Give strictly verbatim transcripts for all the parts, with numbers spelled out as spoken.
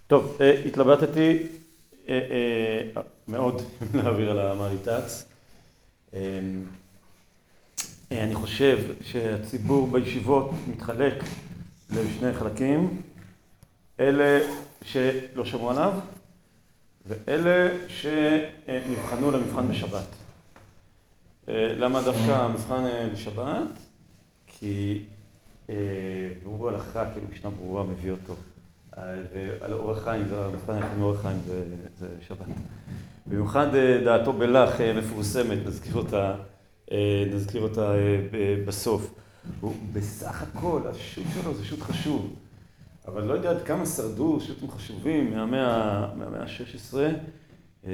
טוב, אה, התלבטתי אה, אה, מאוד להעביר על המריטץ. אה, אה, אני חושב שהציבור בישיבות מתחלק לשני חלקים, אלה שלא שמעו עליו ואלה שנבחנו למבחן בשבת. אה, למה דווקא המבחן אה, בשבת? כי אה, ברור הלכה, כאילו משנה ברורה מביא אותו. על אורח חיים, זה המבחן היחיד מאורח חיים, זה, זה שבת. במיוחד אה, דעתו בלח אה, מפורסמת, נזכיר אותה, אה, נזכיר אותה אה, ב- בסוף. הוא בסך הכל, השו"ת שלו זה שו"ת חשוב, אבל לא יודע עד כמה שרדו שו"תים חשובים מהמאה, מהמאה ה-שש עשרה. אה,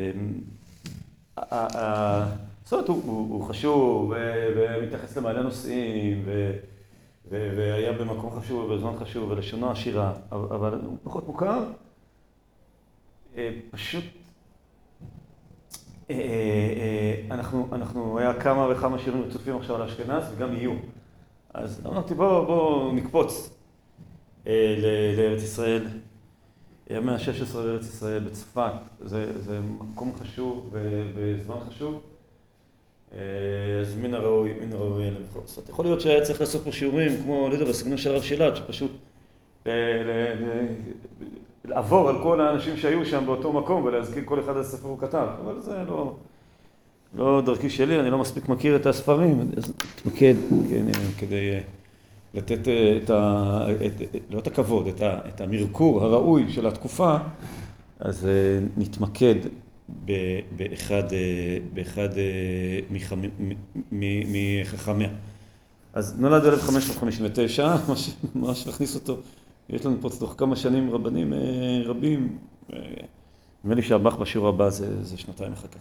ה- ה- זאת אומרת, הוא, הוא, הוא חשוב ו- ומתייחס למעלה נושאים ו- ו- והיה במקום חשוב ובזמן חשוב ולשונו עשירה, אבל אבל הוא פחות מוכר. אה, פשוט אה, אה, אה, אנחנו, אנחנו, היה כמה וכמה שירים רצופים עכשיו על אשכנז וגם יהיו. אז אמרתי בוא, בוא נקפוץ אה, ל- לארץ ישראל. המאה ה-שש עשרה לארץ ישראל בצפת, זה, זה מקום חשוב וזמן חשוב. אה, אז מן הראוי, מן הראוי לבחור. זאת אומרת, יכול להיות שהיה צריך לעשות פה שיעורים כמו, לא יודע, בסגנון של הרב שילת, שפשוט אה, ל- ל- לעבור על כל האנשים שהיו שם באותו מקום ולהזכיר כל אחד הספר הוא כתב, אבל זה לא, לא דרכי שלי, אני לא מספיק מכיר את הספרים, אז נתמקד, כן, כדי אה, לתת אה, את ה... את, לא את הכבוד, את, ה, את המרקור הראוי של התקופה, אז אה, נתמקד ב- באחד, אה, באחד אה, מחמ- מ- מ- מחכמיה. אז נולד ב-אלף חמש מאות חמישים ותשע, ממש- ממש להכניס אותו. יש לנו פה תוך כמה שנים רבנים אה, רבים. אה, נדמה לי שהבח בשיעור הבא זה, זה שנתיים אחר כך.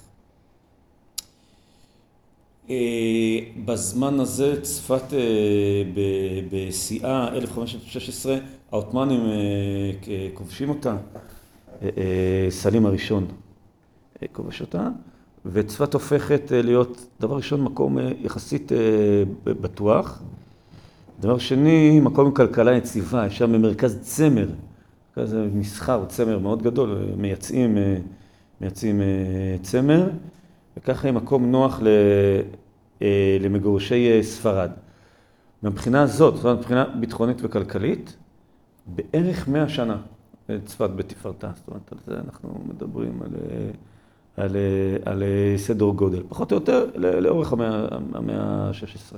אה, בזמן הזה צפת אה, ב- בשיאה, אלף חמש מאות ושש עשרה, העות'מאנים אה, כ- כובשים אותה. אה, אה, סלים הראשון אה, כובש אותה, וצפת הופכת אה, להיות דבר ראשון מקום אה, יחסית אה, בטוח. דבר שני, מקום עם כלכלה יציבה, יש שם מרכז צמר, מרכז מסחר, צמר מאוד גדול, מייצאים, מייצאים צמר, וככה היא מקום נוח למגורשי ספרד. מבחינה הזאת, זאת אומרת, מבחינה ביטחונית וכלכלית, בערך מאה שנה צפת בתפארתה, זאת אומרת, על זה אנחנו מדברים על, על, על סדר גודל, פחות או יותר לאורך המאה ה-שש עשרה.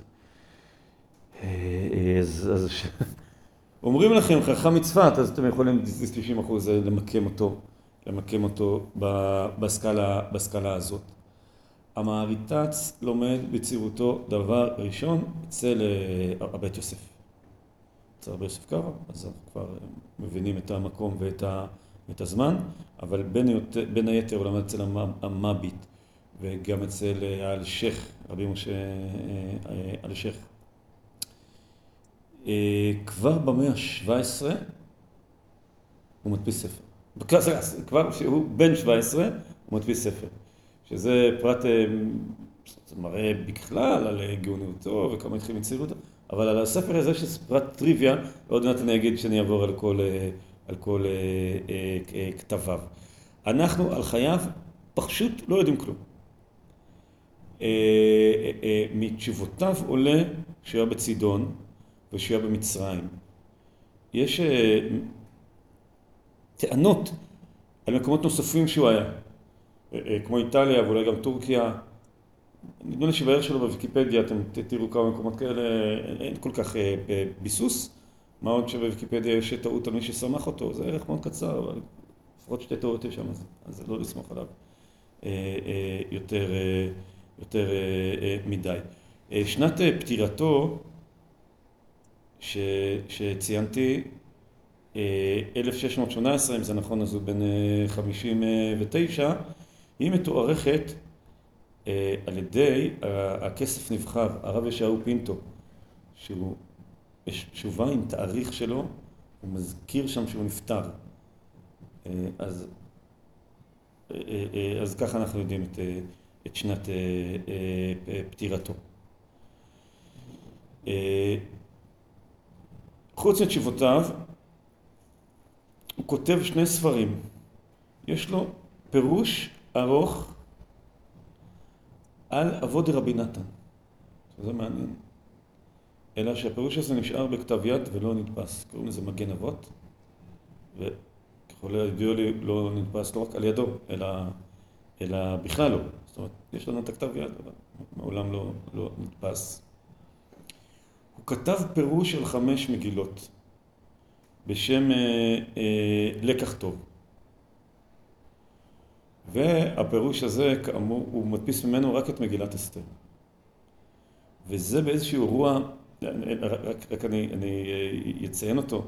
אז, אז ש... אומרים לכם חכם מצפת, אז אתם יכולים תשעים אחוז למקם אותו, למקם אותו בסקאלה, בסקאלה הזאת. המעריטץ לומד בצעירותו דבר ראשון אצל הבית יוסף. אצל הבית יוסף קרא, אז אנחנו כבר מבינים את המקום ואת ה, את הזמן, אבל בין, יותר, בין היתר הוא למד אצל המביט, וגם אצל האלשיך, רבי משה אלשיך. כבר במאה ה-שבע עשרה הוא מדפיס ספר. כבר כשהוא בן שבע עשרה הוא מדפיס ספר. שזה פרט, זה מראה בכלל על גאוניותו וכמה התחיל מצעירותו, אבל על הספר הזה שזה פרט טריוויה, ועוד מעט אני אגיד שאני אעבור על כל, על כל כתביו. אנחנו על חייו פשוט לא יודעים כלום. מתשובותיו עולה שהוא היה בצידון, ושהוא היה במצרים. יש טענות על מקומות נוספים שהוא היה, כמו איטליה ואולי גם טורקיה. נדמה לי שבערך שלו בוויקיפדיה, אתם תראו כמה מקומות כאלה, אין כל כך ביסוס. מה עוד שבוויקיפדיה יש טעות על מי ששמח אותו, זה ערך מאוד קצר, אבל לפחות שתי טעות יש שם, אז זה לא לסמוך עליו יותר, יותר מדי. שנת פטירתו, ש... שציינתי, אלף שש מאות שמונה עשרה, אם זה נכון, אז הוא בן חמישים ותשע, היא מתוארכת על ידי הכסף נבחר, הרב ישעיהו פינטו, שהוא יש תשובה עם תאריך שלו, הוא מזכיר שם שהוא נפטר. אז, אז ככה אנחנו יודעים את, את שנת פטירתו. חוץ מתשובותיו, הוא כותב שני ספרים. יש לו פירוש ארוך על אבות דרבי נתן. זה מעניין. אלא שהפירוש הזה נשאר בכתב יד ולא נדפס. קוראים לזה מגן אבות. וככל הידוע לי לא נדפס לא רק על ידו, אלא, אלא בכלל לא. זאת אומרת, יש לנו את הכתב יד, אבל מעולם לא, לא נדפס. הוא כתב פירוש של חמש מגילות בשם אה, אה, לקח טוב. והפירוש הזה, כאמור, הוא מדפיס ממנו רק את מגילת אסתר. וזה באיזשהו אירוע, רק, רק אני, אני אציין אותו,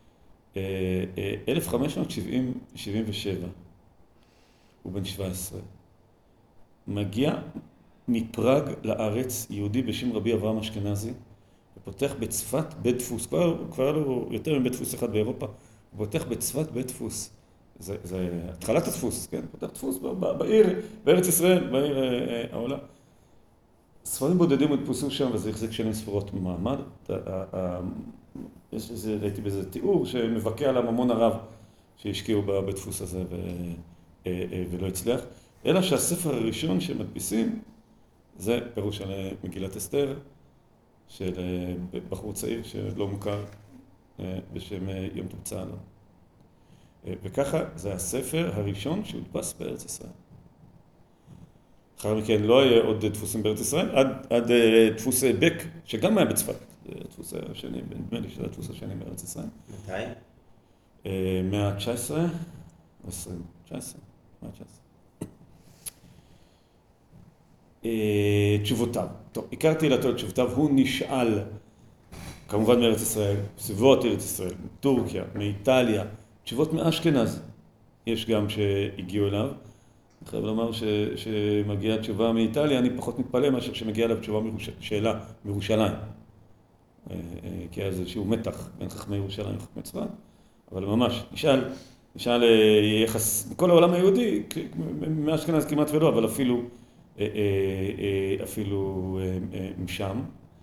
אלף חמש מאות שבעים ושבע, הוא בן שבע עשרה, מגיע מפראג לארץ יהודי בשם רבי אברהם אשכנזי, ופותח בצפת בית דפוס, כבר, כבר לא יותר מבית דפוס אחד באירופה, הוא פותח בצפת בית דפוס. זה, זה התחלת הדפוס, כן? פותח דפוס בעיר, בארץ ישראל, בעיר העולה. ספרים בודדים הודפסו שם, וזה החזיק שנים ספורות במעמד. יש איזה, ראיתי באיזה תיאור שמבקע על הממון הרב שהשקיעו בדפוס הזה ו, ולא הצליח. אלא שהספר הראשון שמדפיסים זה פירוש על מגילת אסתר של בחור צעיר שלא מוכר בשם יום טוב צהלון. וככה זה הספר הראשון שהודפס בארץ ישראל. אחר מכן לא היה עוד דפוסים בארץ ישראל, עד, עד דפוס בק, שגם היה בצפת. זה הדפוס השני, נדמה לי שזה הדפוס השני בארץ ישראל. מתי? מאה ה-תשע עשרה, עשרים, תשע עשרה, מאה ה-תשע עשרה. תשובותיו. טוב, הכרתי לתו לתשובותיו, הוא נשאל, כמובן מארץ ישראל, סביבות ארץ ישראל, מטורקיה, מאיטליה, תשובות מאשכנז. יש גם שהגיעו אליו. אני חייב לומר ש, שמגיעה תשובה מאיטליה, אני פחות מתפלא מאשר שמגיעה אליו תשובה מרוש... שאלה מירושלים. כי היה איזשהו מתח בין חכמי ירושלים וחכמי צפת, אבל ממש, נשאל, נשאל יחס, בכל העולם היהודי, מאשכנז כמעט ולא, אבל אפילו, אפילו משם.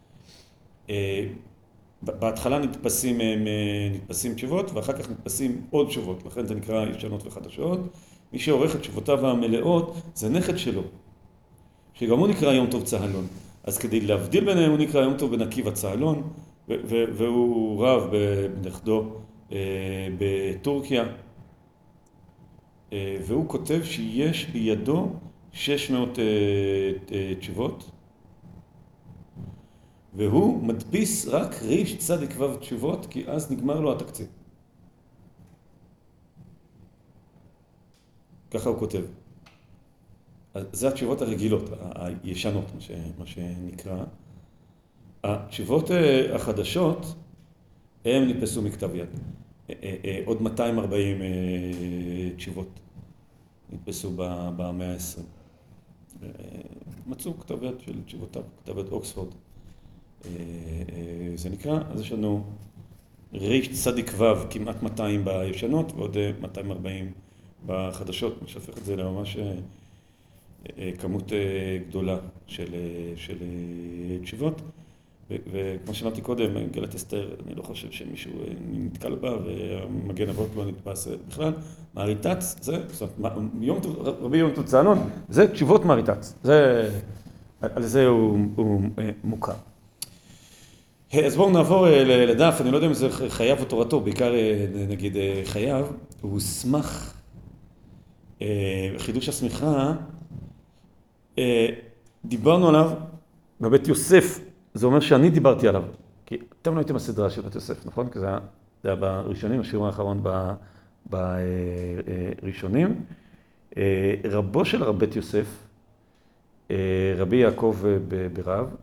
בהתחלה נתפסים, נתפסים תשובות, ואחר כך נתפסים עוד תשובות, לכן זה נקרא ישנות וחדשות. מי שעורך את תשובותיו המלאות זה נכד שלו, שגם הוא נקרא יום טוב צהלון. אז כדי להבדיל ביניהם הוא נקרא יום טוב בן עקיבא צהלון, והוא רב בנכדו בטורקיה, והוא כותב שיש בידו שש מאות תשובות, והוא מדפיס רק ריש צדיק וו תשובות, כי אז נגמר לו התקציב. ככה הוא כותב. אז זה התשובות הרגילות, הישנות, מה, ש, מה שנקרא. התשובות החדשות, הם נתפסו מכתב יד. עוד מאתיים וארבעים תשובות נתפסו במאה ה-עשרים. מצאו כתב יד של תשובותיו, כתב יד אוקספורד. זה נקרא, אז יש לנו ריש צדיק וו, כמעט מאתיים בישנות, ועוד מאתיים וארבעים בחדשות, מה שהפך את זה לממש כמות גדולה של, של תשובות. וכמו שאמרתי קודם, מגילת אסתר, אני לא חושב שמישהו נתקל בה, ומגן אבות לא נתפס בכלל. מהריט"ץ, זה, זאת אומרת, יום, רבי יום טוב צהלון, זה תשובות מהריט"ץ. זה, על זה הוא, הוא מוכר. אז בואו נעבור לדף, אני לא יודע אם זה חייב או תורתו, בעיקר נגיד חייב, הוא סמך, חידוש הסמיכה, דיברנו עליו בבית יוסף, זה אומר שאני דיברתי עליו, כי אתם לא הייתם הסדרה של בית יוסף, נכון? כי זה היה, זה היה בראשונים, השיעור האחרון בראשונים. רבו של רב בית יוסף, רבי יעקב ברב,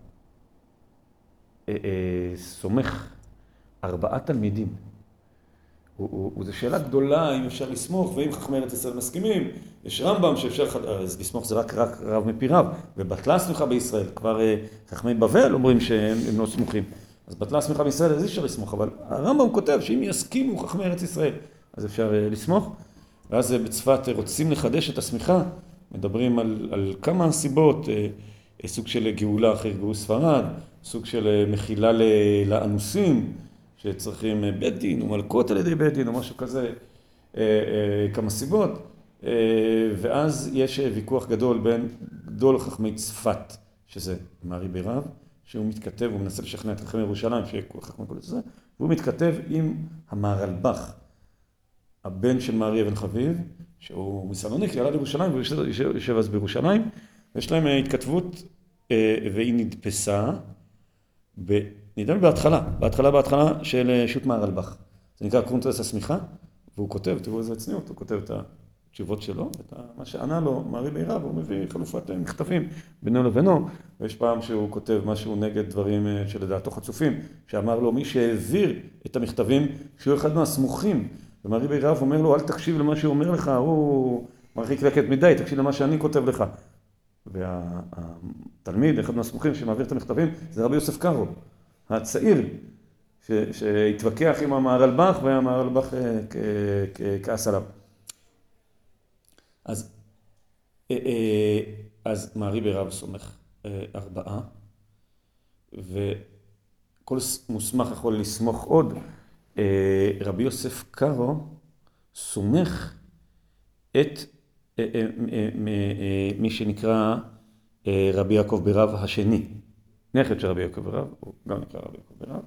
סומך ארבעה תלמידים. וזו שאלה גדולה אם אפשר לסמוך, ואם חכמי ארץ ישראל מסכימים. יש רמב"ם שאפשר, אז לסמוך זה רק, רק רב מפי רב, ובטלה הסמיכה בישראל. כבר חכמי בבל אומרים שהם לא סמוכים. אז בטלה הסמיכה בישראל, אז אי אפשר לסמוך, אבל הרמב"ם כותב שאם יסכימו חכמי ארץ ישראל, אז אפשר לסמוך. ואז בצפת רוצים לחדש את הסמיכה, מדברים על, על כמה סיבות, סוג של גאולה אחרי גירוש ספרד, סוג של מחילה לאנוסים, שצריכים בית דין או מלכות על ידי בית דין או משהו כזה. כמה סיבות, ואז יש ויכוח גדול בין גדול חכמי צפת, שזה מארי ברב, שהוא מתכתב, הוא מנסה לשכנע את חכמי ירושלים, שיהיה חכמי כל זה, והוא מתכתב עם המהרלב"ח, הבן של מארי אבן חביב, שהוא מסלוניקי, עלה לירושלים, והוא יושב אז בירושלים, ויש להם התכתבות, והיא נדפסה, נדמה בהתחלה, בהתחלה, בהתחלה של שו"ת מהרלב"ח. זה נקרא קרונטרס הסמיכה, והוא כותב, תראו איזה צניעות, הוא כותב את התשובות שלו, את מה שענה לו מארי ברב, הוא מביא חלופת מכתבים בינו לבינו, ויש פעם שהוא כותב משהו נגד דברים שלדעתו חצופים, שאמר לו מי שהעביר את המכתבים, שהוא אחד מהסמוכים, ומארי ברב אומר לו, אל תקשיב למה שהוא אומר לך, הוא מרחיק לכת מדי, תקשיב למה שאני כותב לך. והתלמיד, אחד מהסמוכים שמעביר את המכתבים, זה רבי יוסף קארו, הצעיר, שהתווכח עם המהרלב"ח, והמהרלב"ח כעס עליו. אז, אז מארי ברב סומך ארבעה, וכל מוסמך יכול לסמוך עוד. רבי יוסף קארו סומך את מי שנקרא רבי יעקב ברב השני, נכד של רבי יעקב ברב, הוא גם נקרא רבי יעקב ברב,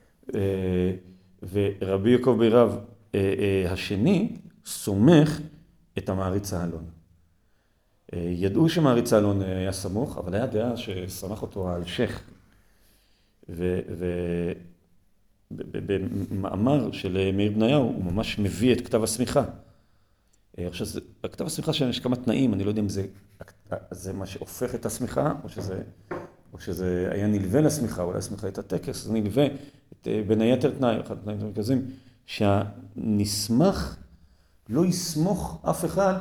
ורבי יעקב ברב השני סומך את המעריץ האלון. ידעו שמעריץ האלון היה סמוך, אבל היה דעה שסמך אותו על שייך, ובמאמר של מאיר בניהו הוא ממש מביא את כתב הסמיכה. עכשיו, בכתב הסמיכה שיש כמה תנאים, אני לא יודע אם זה, זה מה שהופך את הסמיכה, או שזה, או שזה היה נלווה לסמיכה, אולי הסמיכה הייתה טקס, זה נלווה את, בין היתר תנאי, אחד התנאים המרכזיים, שהנסמך לא יסמוך אף אחד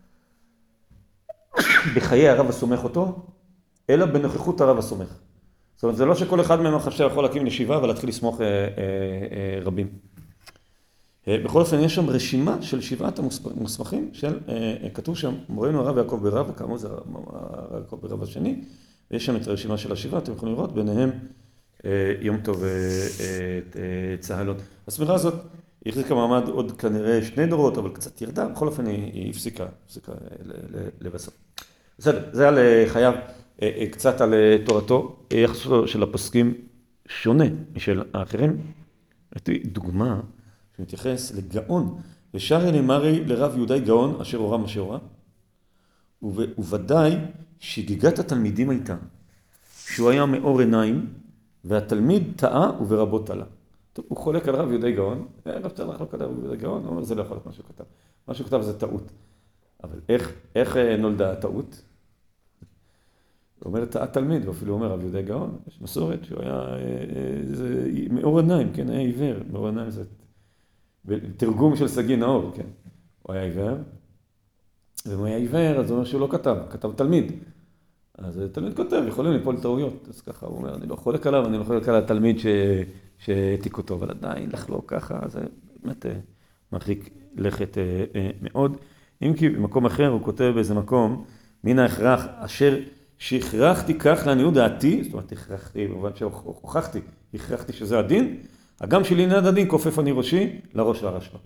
בחיי הרב הסומך אותו, אלא בנוכחות הרב הסומך. זאת אומרת, זה לא שכל אחד מהם חושב יכול להקים ישיבה ולהתחיל לסמוך אה, אה, אה, רבים. בכל אופן, יש שם רשימה של שבעת המוסמכים, של, כתוב שם, מורנו הרב יעקב ברב, וכאמור זה הרב יעקב ברב השני, ויש שם את הרשימה של השבעה, אתם יכולים לראות, ביניהם יום טוב צהלון. הסמיכה הזאת, היא החזיקה מעמד עוד כנראה שני דורות, אבל קצת ירדה, בכל אופן היא הפסיקה, הפסיקה לבסוף. בסדר, זה על חייו, קצת על תורתו, יחס של הפוסקים שונה משל האחרים. הייתי דוגמה, שמתייחס לגאון, ושאר אלי מרי לרב יהודאי גאון, אשר הורה מה שהורה, וודאי שגיגת התלמידים הייתה, שהוא היה מאור עיניים, והתלמיד טעה וברבו תלה. טוב, הוא חולק על רב יהודאי גאון, רב צריך לחלוק על רב יהודאי גאון, הוא אומר, זה לא יכול להיות מה שהוא כתב. מה שהוא כתב זה טעות. אבל איך, איך נולדה הטעות? הוא אומר, טעה תלמיד, ואפילו אומר רב יהודאי גאון, יש מסורת שהוא היה זה, מאור עיניים, כן, היה עיוור, מאור עיניים זה... בתרגום של סגי נאור, כן. הוא היה עיוור, ואם הוא היה עיוור, אז הוא אומר שהוא לא כתב, כתב תלמיד. אז תלמיד כותב, יכולים ליפול טעויות. אז ככה הוא אומר, אני לא חולק עליו, אני לא חולק על התלמיד שהעתיק אותו, אבל עדיין לחלוק ככה, זה באמת מרחיק לכת מאוד. אם כי במקום אחר הוא כותב באיזה מקום, מן ההכרח אשר שהכרחתי כך לעניות דעתי, זאת אומרת, הכרחתי, במובן שהוכחתי, הכרחתי שזה הדין, הגם שלי נד הדין כופף אני ראשי לראש והרשב"א.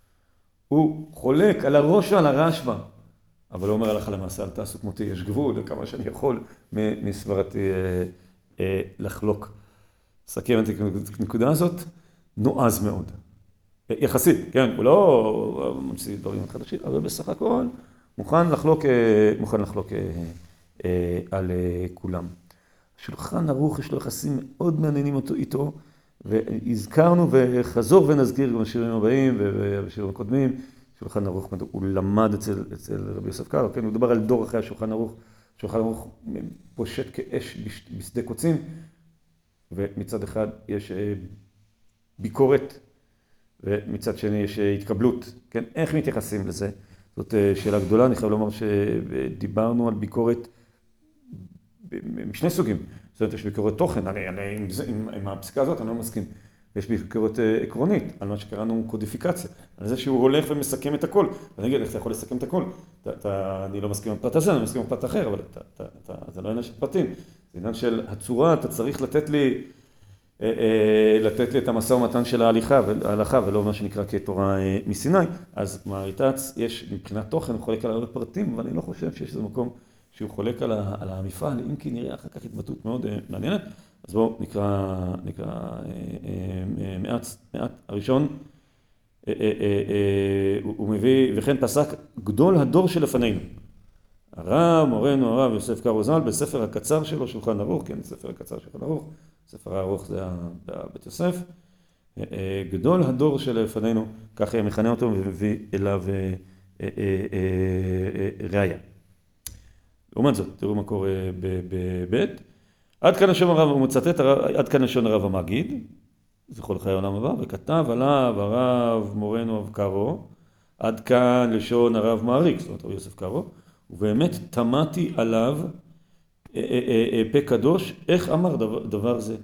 הוא חולק על הראש ועל הרשב"א, אבל הוא אומר הלכה למעשה, אל תעשו כמותי, יש גבול, לכמה שאני יכול מסברתי אה, אה, לחלוק. סכם את הנקודה הזאת, נועז מאוד. יחסית, כן, הוא לא ממציא דברים חדשים, אבל בסך הכל מוכן לחלוק, מוכן לחלוק אה, אה, על אה, כולם. שולחן ערוך יש לו יחסים מאוד מעניינים אותו איתו, והזכרנו וחזור ונזכיר גם בשירים הבאים ובשירים הקודמים, שולחן ערוך, הוא למד אצל, אצל רבי יוסף קארו, כן, הוא מדבר על דור אחרי השולחן ערוך, שולחן ערוך פושט כאש בשדה קוצים, ומצד אחד יש ביקורת, ומצד שני יש התקבלות, כן, איך מתייחסים לזה? זאת שאלה גדולה, אני חייב לומר שדיברנו על ביקורת משני סוגים, זאת אומרת, יש ביקורת תוכן, אני, אני, עם, זה, עם, עם הפסיקה הזאת אני לא מסכים. יש ביקורת עקרונית, על מה שקראנו קודיפיקציה, על זה שהוא הולך ומסכם את הכל. ואני אגיד, איך אתה יכול לסכם את הכל? אתה, אתה, אני לא מסכים עם הפרט הזה, אני מסכים עם פרט אחר, אבל אתה, אתה, אתה, זה לא עניין של פרטים. זה עניין של הצורה, אתה צריך לתת לי לתת לי את המשא ומתן של ההליכה, ההלכה, ולא מה שנקרא כתורה מסיני. אז מהריט"ץ יש מבחינת תוכן, הוא חולק על הרבה פרטים, אבל אני לא חושב שיש איזה מקום שהוא חולק על, ה, על המפעל, אם כי נראה אחר כך התבטאות מאוד מעניינת. אז בואו נקרא, נקרא מעט, מעט. הראשון, הוא מביא, וכן פסק גדול הדור שלפנינו. הרב, מורנו הרב יוסף קארו ז"ל, בספר הקצר שלו, שולחן ערוך, כן, ספר הקצר שולחן ערוך, ספר הארוך זה בית יוסף. גדול הדור שלפנינו, ככה מכנה אותו ומביא אליו ראיה. לעומת זאת, תראו מה קורה בבית. עד כאן לשון הרב, הוא מצטט, עד כאן לשון הרב המגיד, זכור לחיי העולם הבא, וכתב עליו הרב מורנו הרב קארו, עד כאן לשון הרב מעריק, זאת אומרת, הוא יוסף קארו, ובאמת תמתי עליו פה קדוש, איך אמר דבר, דבר זה?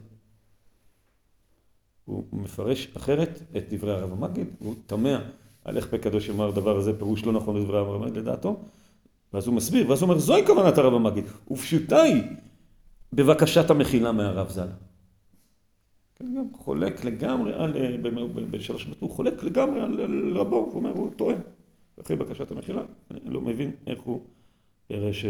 הוא מפרש אחרת את דברי הרב המגיד, הוא תמה על איך פה קדוש אמר דבר הזה, פירוש לא נכון לדברי הרב המגיד לדעתו, ואז הוא מסביר, ואז הוא אומר, זוהי כוונת הרב המגיד, ופשוטה היא בבקשת המחילה מהרב ז"ל. כן, גם חולק לגמרי על, בשלוש מאות, הוא חולק לגמרי על רבו, הוא אומר, הוא טועה. אחרי בקשת המחילה, אני לא מבין איך הוא פרש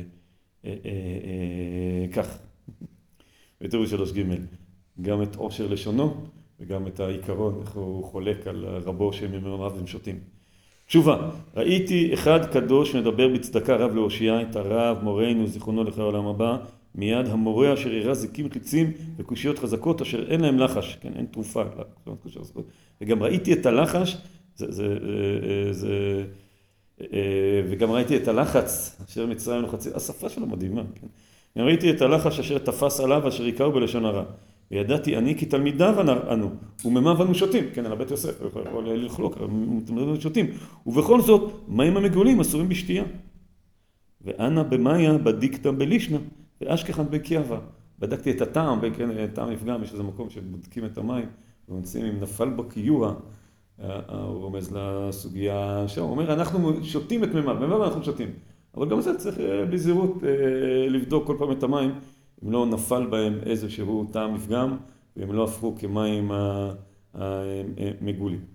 כך. ותראו שלוש ג' גם את עושר לשונו וגם את העיקרון, איך הוא חולק על רבו שממרמיו הם שותים. תשובה, ראיתי אחד קדוש מדבר בצדקה רב להושיע את הרב מורנו זיכרונו לחיי העולם הבא, מיד המורה אשר יראה זיקים חיצים וקושיות חזקות אשר אין להם לחש, כן, אין תרופה, וגם ראיתי את הלחש, זה, זה, זה, וגם ראיתי את הלחץ אשר מצרים לוחצים, השפה שלו מדהימה, כן? גם ראיתי את הלחש אשר תפס עליו אשר יקראו בלשון הרע, וידעתי אני כי תלמידיו אנו, וממיו אנו שותים, כן, על הבית יוסף, הוא יכול לחלוק, תלמידיו אנו שותים, ובכל זאת, מים המגולים אסורים בשתייה. ואנה במאיה בדיקתא בלישנא, ואשכחן בקייבא. בדקתי את הטעם, כן, טעם נפגם, יש איזה מקום שבודקים את המים, ומוצאים אם נפל בקיוע, הוא רומז לסוגיה שם, הוא אומר, אנחנו שותים את מימיו, מימיו אנחנו שותים. אבל גם זה צריך בזהירות לבדוק כל פעם את המים, אם לא נפל בהם איזשהו טעם נפגם, והם לא הפכו כמים המגולים.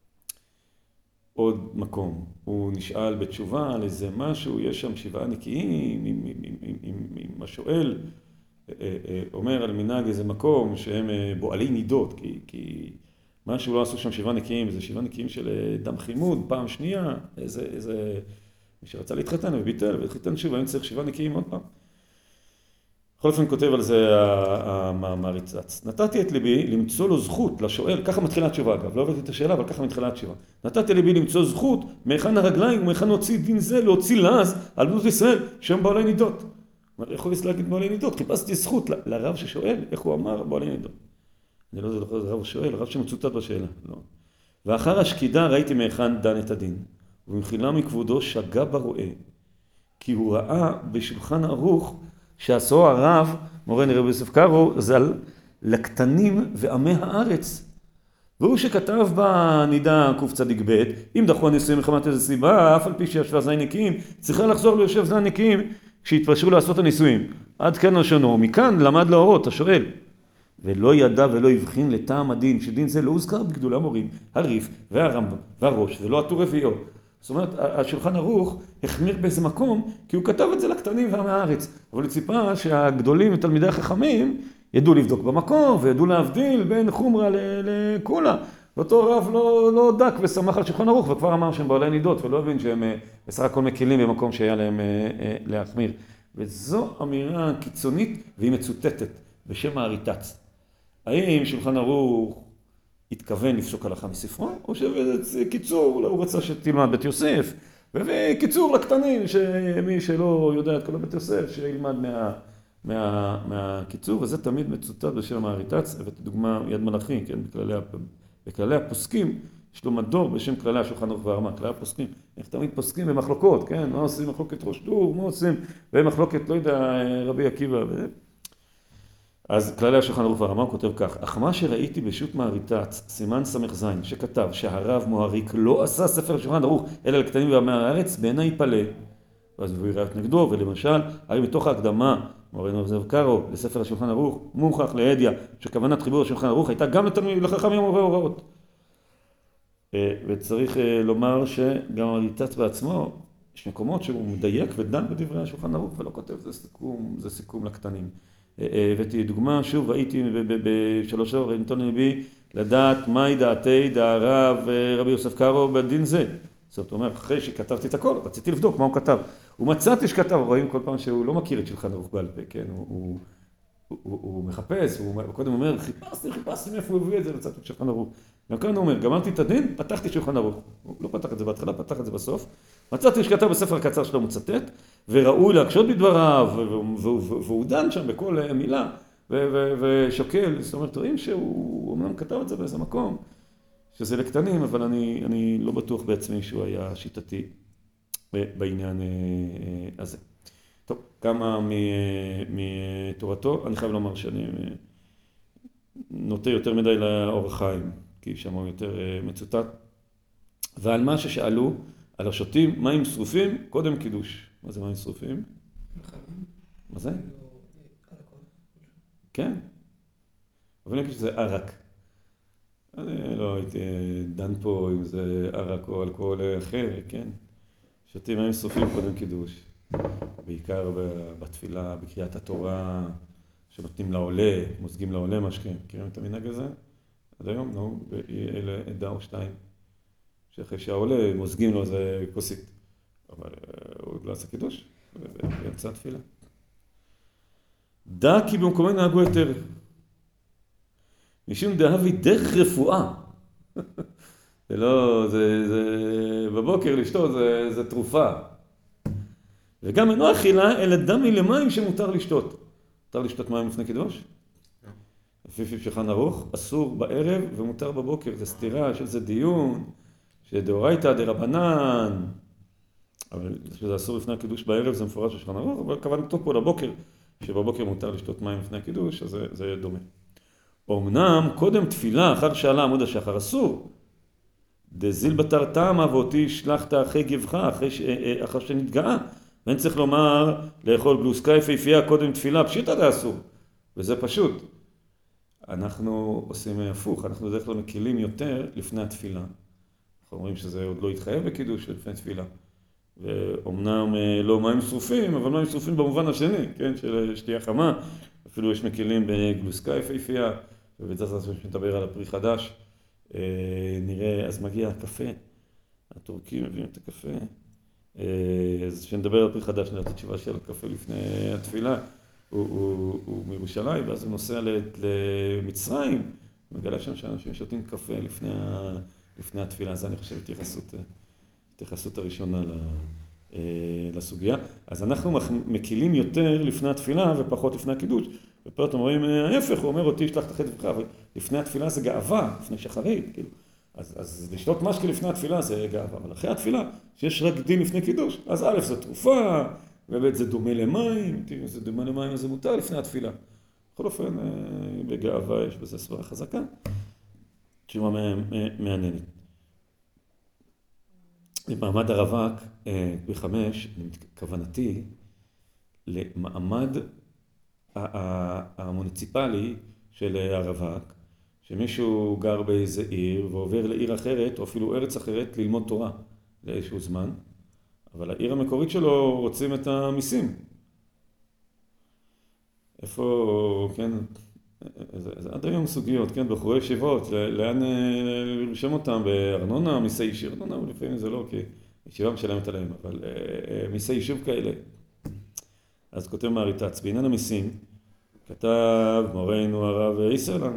עוד מקום, הוא נשאל בתשובה על איזה משהו, יש שם שבעה נקיים, עם השואל, אומר על מנהג איזה מקום שהם בועלי נידות, כי, כי משהו לא עשו שם שבעה נקיים, זה שבעה נקיים של דם חימוד, פעם שנייה, איזה, איזה, מי שרצה להתחתן וביטל, והתחתן שוב, היום צריך שבעה נקיים עוד פעם. בכל אופן כותב על זה המעריצץ. נתתי את ליבי למצוא לו זכות לשואל, ככה מתחילה התשובה אגב, לא הבאתי את השאלה, אבל ככה מתחילה התשובה. נתתי ליבי למצוא זכות מהיכן הרגליים ומהיכן להוציא דין זה, להוציא לעז על בנות ישראל, שהם בעלי נידות. איך הוא יש להגיד בעלי נידות? חיפשתי זכות ל- לרב ששואל, איך הוא אמר בעלי נידות. אני לא זוכר, זה רב שואל, רב שמצוטט בשאלה. לא. ואחר השקידה ראיתי מהיכן דן את הדין, ובמחילה מכבודו שגה ברואה, כי הוא ראה בשולחן ערוך שעשו הרב, מורנו רבי יוסף קארו, ז"ל, לקטנים ועמי הארץ. והוא שכתב בנידה קצ"ב, אם דחו הנישואים מחמת איזו סיבה, אף על פי שישבה זין נקיים, צריכה לחזור ליושב זין נקיים כשהתפשרו לעשות הנישואים. עד כאן לשונו, מכאן למד להורות, השואל. ולא ידע ולא הבחין לטעם הדין, שדין זה לא הוזכר בגדולי המורים, הריף והרמב"ם והראש, ולא הטור רביעו. זאת אומרת, השולחן ערוך החמיר באיזה מקום, כי הוא כתב את זה לקטנים ועמי הארץ. אבל הוא ציפה שהגדולים ותלמידי החכמים ידעו לבדוק במקום, וידעו להבדיל בין חומרה לקולה. ואותו רב לא, לא דק ושמח על שולחן ערוך, וכבר אמר שהם בעלי נידות, ולא הבין שהם בסך הכל מקילים במקום שהיה להם להחמיר. וזו אמירה קיצונית, והיא מצוטטת בשם הריט"ץ. האם שולחן ערוך התכוון לפסוק הלכה מספרו, או שזה קיצור, הוא רצה שתלמד בית יוסף, וקיצור לקטנים, שמי שלא יודע את כל בית יוסף, שילמד מה, מה, מהקיצור, וזה תמיד מצוטט בשם הריט"ץ, הבאתי דוגמה יד מלאכי, כן, בכללי, בכללי הפוסקים, יש לו מדור בשם כללי השולחן ערוך והרמ"א, כללי הפוסקים, איך תמיד פוסקים במחלוקות, כן, מה עושים מחלוקת ראש דור, מה עושים, ומחלוקת, לא יודע, רבי עקיבא, ו... אז כללי השולחן ערוך והרמ"א כותב כך, אך מה שראיתי בשו"ת מעריט"ץ, סימן ס"ז, שכתב שהרב מוהריק לא עשה ספר שולחן ערוך אלא לקטנים ועמי הארץ, בעיניי יפלא. ואז הוא יראה את נגדו, ולמשל, הרי מתוך ההקדמה מורנו הרב קארו, לספר השולחן ערוך, מוכח להדיא, שכוונת חיבור השולחן ערוך הייתה גם לתלמיד לחכמים ומורה הוראות. וצריך לומר שגם הריט"ץ בעצמו, יש מקומות שהוא מדייק ודן בדברי השולחן ערוך ולא כותב, זה סיכום, זה סיכום לקטנים. הבאתי דוגמה, שוב ראיתי בשלוש אור, נתון לבי, לדעת מהי דעתי דהרב רבי יוסף קארו בדין זה. זאת אומרת, אחרי שכתבתי את הכל, רציתי לבדוק מה הוא כתב. ומצאתי שכתב, רואים כל פעם שהוא לא מכיר את שולחן ערוך בעל פה, כן? הוא, הוא, הוא, הוא, הוא מחפש, הוא קודם אומר, חיפשתי, חיפשתי מאיפה הוא הביא את זה, לצאת את שולחן ערוך. גם כאן הוא אומר, גמרתי את הדין, פתחתי שולחן ערוך. הוא לא פתח את זה בהתחלה, פתח את זה בסוף. מצאתי שכתב בספר הקצר שלו מצטט, וראוי להקשות בדבריו, והוא דן שם בכל מילה, ושוקל, זאת אומרת, רואים שהוא אמנם כתב את זה באיזה מקום, שזה לקטנים, אבל אני, אני לא בטוח בעצמי שהוא היה שיטתי בעניין הזה. טוב, כמה מתורתו, אני חייב לומר שאני נוטה יותר מדי לאור החיים, כי שם הוא יותר מצוטט. ועל מה ששאלו, על השותים מים שרופים, קודם קידוש. מה זה מים שרופים? מה זה? כן. אבל אני חושב שזה ערק. אני לא הייתי דן פה אם זה ערק או אלכוהול אחר, כן? שותים מים שרופים קודם קידוש. בעיקר בתפילה, בקריאת התורה, שנותנים לעולה, מוזגים לעולה משקה. מכירים את המנהג הזה? עד היום, נו, אלה עדה או שתיים. שאחרי שהעולה מוזגים לו איזה כוסית. אבל הוא לא עשה קידוש, באמצע התפילה. דע כי במקומי נהגו יותר. משום דהבי דרך רפואה. זה לא, זה, זה, בבוקר לשתות זה, זה תרופה. וגם אינו אכילה, אלא דמי למים שמותר לשתות. מותר לשתות מים לפני קידוש? לפי שולחן ערוך, אסור בערב ומותר בבוקר. זה סתירה של זה דיון, שדאורייתא דרבנן. אבל שזה אסור לפני הקידוש בערב, זה מפורש בשולחן ערוך, אבל כוונתו פה לבוקר, שבבוקר מותר לשתות מים לפני הקידוש, אז זה, זה דומה. אמנם קודם תפילה, אחר שעלה עמוד השחר, אסור. דזיל בתר טעמה ואותי שלחת אחרי גבך, אחרי, ש... אחרי שנתגאה. ואין צריך לומר, לאכול גלוסקה יפהפייה קודם תפילה, פשיטא זה אסור. וזה פשוט. אנחנו עושים הפוך, אנחנו בדרך כלל מקילים יותר לפני התפילה. אנחנו אומרים שזה עוד לא יתחייב בקידוש לפני תפילה. ואומנם לא מים שרופים, אבל מים שרופים במובן השני, כן? של שתייה חמה. אפילו יש מקילים בגלוסקה יפהפייה, ובצד הזה שמדבר על הפרי חדש. נראה, אז מגיע הקפה. הטורקים מביאים את הקפה. אז כשנדבר על פרי חדש, נראה את התשובה של הקפה לפני התפילה. הוא, הוא, הוא מירושלים, ואז הוא נוסע למצרים. מגלה שם שאנשים שותים קפה לפני, לפני התפילה. אז אני חושב התייחסות, התייחסות הראשונה לסוגיה. אז אנחנו מקילים יותר לפני התפילה ופחות לפני הקידוש. ופה אתם רואים ההפך, הוא אומר אותי שלח תחת לבך, אבל לפני התפילה זה גאווה, לפני שחרית, כאילו. אז, אז לשתות משקה לפני התפילה זה גאווה, אבל אחרי התפילה, שיש רק דין לפני קידוש, אז א' זה תרופה, וב' זה דומה למים, זה דומה למים, זה מותר לפני התפילה. בכל אופן, בגאווה יש בזה סברה חזקה, תשובה מעניינת. במעמד הרווק, בחמש, כוונתי למעמד המוניציפלי של הרווק, שמישהו גר באיזה עיר ועובר לעיר אחרת, או אפילו ארץ אחרת, ללמוד תורה לאיזשהו זמן, אבל העיר המקורית שלו רוצים את המיסים. איפה, כן, זה, זה עד היום סוגיות, כן, בחורי ישיבות, לאן לרשום אותם, בארנונה, מיסי ישיר, ארנונה, לפעמים זה לא, כי ישיבה משלמת עליהם, אבל מיסי יישוב כאלה. אז כותב מהריט"ץ, בעניין המיסים, כתב מורנו הרב איסרלן,